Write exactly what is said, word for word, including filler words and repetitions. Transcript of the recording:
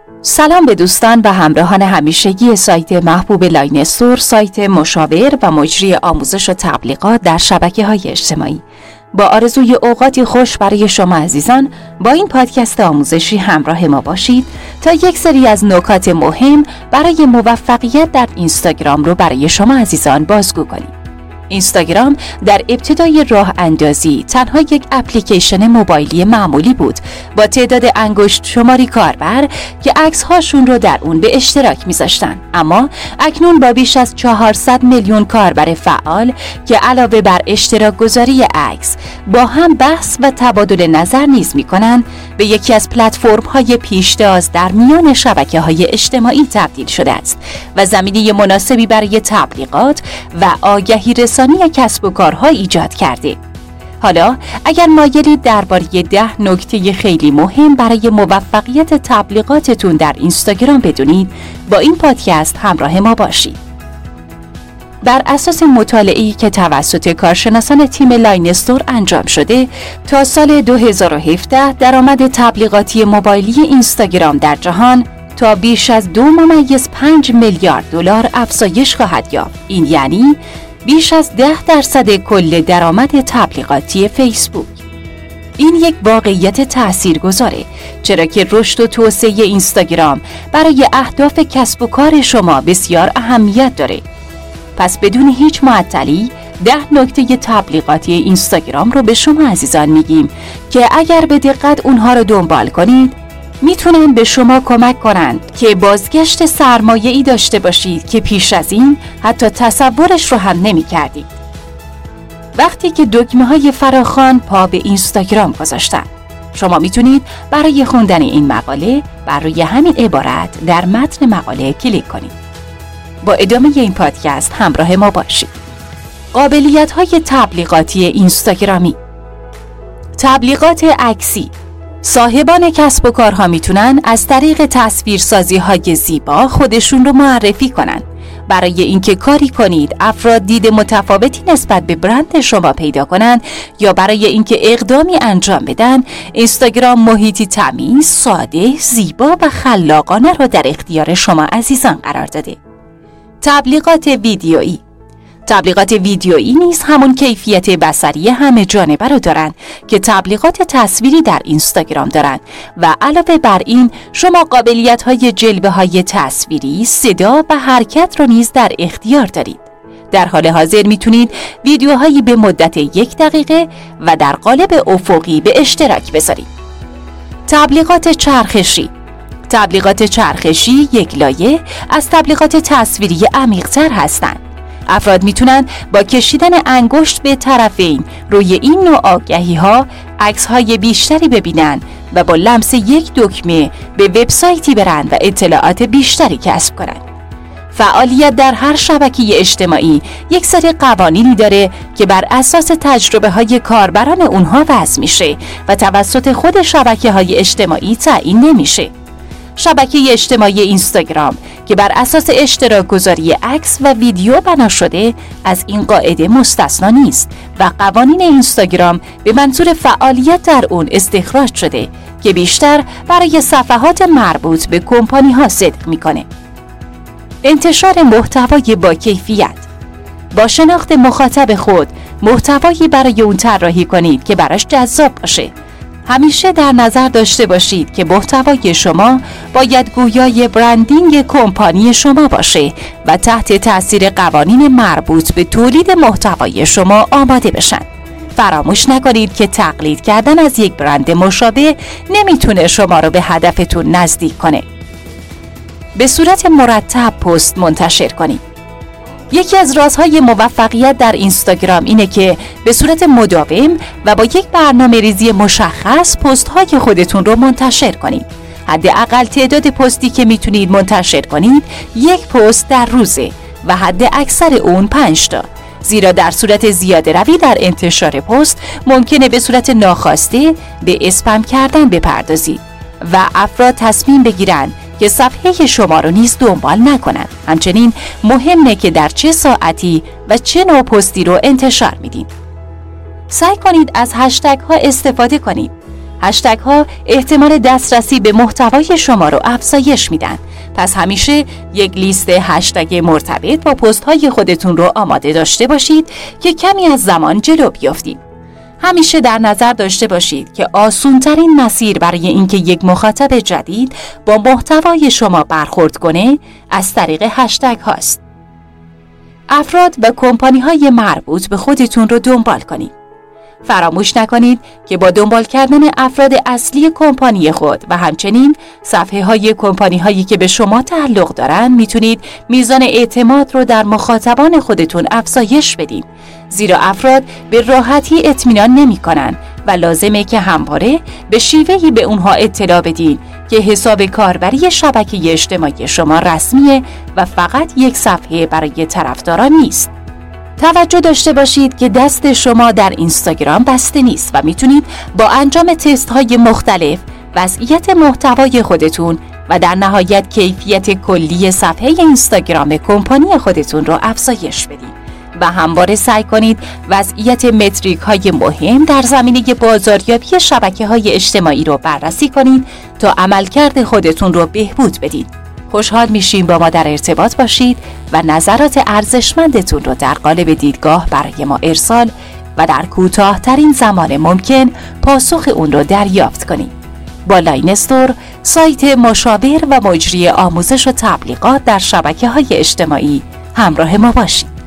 سلام به دوستان و همراهان همیشگی سایت محبوب لاینستور، سایت مشاور و مجری آموزش و تبلیغات در شبکه‌های اجتماعی. با آرزوی اوقاتی خوش برای شما عزیزان، با این پادکست آموزشی همراه ما باشید تا یک سری از نکات مهم برای موفقیت در اینستاگرام رو برای شما عزیزان بازگو کنیم. اینستاگرام در ابتدای راه اندازی تنها یک اپلیکیشن موبایلی معمولی بود با تعداد انگشت شماری کاربر که عکس هاشون رو در اون به اشتراک میذاشتن. اما اکنون با بیش از چهارصد میلیون کاربر فعال که علاوه بر اشتراک گذاری عکس با هم بحث و تبادل نظر نیز میکنن، به یکی از پلتفرم های پیشتاز در میان شبکه های اجتماعی تبدیل شده است و زمینه مناسبی برای تبلیغات و آگهی رسانی کسب و کارها ایجاد کرده. حالا اگر مایلید درباره ده نکته خیلی مهم برای موفقیت تبلیغاتتون در اینستاگرام بدونید، با این پادکست همراه ما باشید. بر اساس مطالعه‌ای که توسط کارشناسان تیم لاینستور انجام شده، تا سال دو هزار و هفده درآمد تبلیغاتی موبایلی اینستاگرام در جهان تا بیش از دو ممیز پنج میلیارد دلار افزایش خواهد یافت. این یعنی بیش از ده درصد کل درآمد تبلیغاتی فیسبوک. این یک واقعیت تاثیرگذاره، چرا که رشد و توسعه اینستاگرام برای اهداف کسب و کار شما بسیار اهمیت داره. پس بدون هیچ معطلی ده نکته تبلیغاتی اینستاگرام رو به شما عزیزان میگیم که اگر به دقت اونها رو دنبال کنید میتونن به شما کمک کنند که بازگشت سرمایه‌ای داشته باشید که پیش از این حتی تصورش رو هم نمی کردید. وقتی که دکمه های فراخوان پا به اینستاگرام گذاشتن، شما میتونید برای خوندن این مقاله بر روی همین عبارت در متن مقاله کلیک کنید. با ادامه این پادکست همراه ما باشید. قابلیت های تبلیغاتی اینستاگرامی. تبلیغات عکسی. صاحبان کسب و کارها میتونن از طریق تصویرسازی های زیبا خودشون رو معرفی کنن. برای اینکه کاری کنید افراد دید متفاوتی نسبت به برند شما پیدا کنن یا برای اینکه اقدامی انجام بدن، اینستاگرام محیطی تمیز، ساده، زیبا و خلاقانه رو در اختیار شما عزیزان قرار داده. تبلیغات ویدیویی. تبلیغات ویدیویی نیز همون کیفیت بصری همه جانبه رو دارن که تبلیغات تصویری در اینستاگرام دارن و علاوه بر این شما قابلیت های جلوه های تصویری، صدا و حرکت رو نیز در اختیار دارید. در حال حاضر میتونید ویدیوهایی به مدت یک دقیقه و در قالب افقی به اشتراک بذارید. تبلیغات چرخشی. تبلیغات چرخشی یک لایه از تبلیغات تصویری عمیق‌تر هستند. افراد میتونن با کشیدن انگشت به طرفین روی این نوع آگهی ها عکس های بیشتری ببینن و با لمس یک دکمه به وبسایتی برن و اطلاعات بیشتری کسب کنن. فعالیت در هر شبکه اجتماعی یک سری قوانینی داره که بر اساس تجربه های کاربران اونها وضع میشه و توسط خود شبکه های اجتماعی تعیین نمیشه. شبکه اجتماعی اینستاگرام که بر اساس اشتراک گذاری عکس و ویدیو بنا شده از این قاعده مستثنا نیست و قوانین اینستاگرام به منظور فعالیت در اون استخراج شده که بیشتر برای صفحات مربوط به کمپانی ها صدق میکنه. انتشار محتوای با کیفیت. با شناخت مخاطب خود محتوایی برای اون طراحی کنید که براش جذاب باشه. همیشه در نظر داشته باشید که محتوای شما باید گویای برندینگ کمپانی شما باشه و تحت تاثیر قوانین مربوط به تولید محتوای شما آماده بشن. فراموش نکنید که تقلید کردن از یک برند مشابه نمیتونه شما رو به هدفتون نزدیک کنه. به صورت مرتب پست منتشر کنید. یکی از رازهای موفقیت در اینستاگرام اینه که به صورت مداوم و با یک برنامه ریزی مشخص پست های خودتون رو منتشر کنید. حداقل تعداد پستی که میتونید منتشر کنید یک پست در روزه و حد اکثر اون پنج تا. زیرا در صورت زیاده روی در انتشار پست ممکنه به صورت ناخواسته به اسپم کردن بپردازید و افراد تصمیم بگیرن که صفحه شما رو نیز دنبال نکنند. همچنین مهمه که در چه ساعتی و چه نوع پستی رو انتشار میدین. سعی کنید از هشتگ ها استفاده کنید. هشتگ ها احتمال دسترسی به محتوای شما رو افزایش میدن. پس همیشه یک لیست هشتگ مرتبط با پست های خودتون رو آماده داشته باشید که کمی از زمان جلو بیافتید. همیشه در نظر داشته باشید که آسونترین مسیر برای اینکه یک مخاطب جدید با محتوای شما برخورد کنه از طریق هشتگ هاست. افراد و کمپانی های مربوط به خودتون رو دنبال کنید. فراموش نکنید که با دنبال کردن افراد اصلی کمپانی خود و همچنین صفحه های کمپانی هایی که به شما تعلق دارن میتونید میزان اعتماد رو در مخاطبان خودتون افزایش بدین، زیرا افراد به راحتی اطمینان نمی کنن و لازمه که همواره به شیوهی به اونها اطلاع بدین که حساب کاربری شبکه اجتماعی شما رسمیه و فقط یک صفحه برای طرفداران نیست. توجه داشته باشید که دست شما در اینستاگرام بسته نیست و میتونید با انجام تست های مختلف وضعیت محتوای خودتون و در نهایت کیفیت کلی صفحه اینستاگرام کمپانی خودتون رو افزایش بدید و همواره سعی کنید وضعیت متریک های مهم در زمینه بازاریابی شبکه های اجتماعی رو بررسی کنید تا عملکرد خودتون رو بهبود بدید. خوشحال میشیم با ما در ارتباط باشید و نظرات ارزشمندتون رو در قالب دیدگاه برای ما ارسال و در کوتاه‌ترین زمان ممکن پاسخ اون رو دریافت کنید. با لاین استور، سایت مشاور و مجری آموزش و تبلیغات در شبکه‌های اجتماعی همراه ما باشید.